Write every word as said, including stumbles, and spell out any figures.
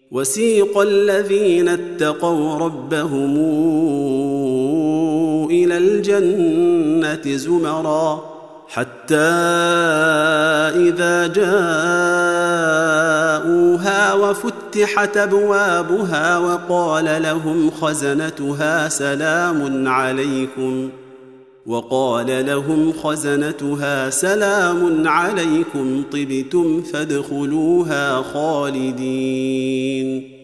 وسيق الذين اتقوا ربهم إلى الجنة زمرا حتى إذا جاءوها وفتحت أبوابها وقال لهم خزنتها سلام عليكم وقال لهم خزنتها سلام عليكم طبتم فادخلوها خالدين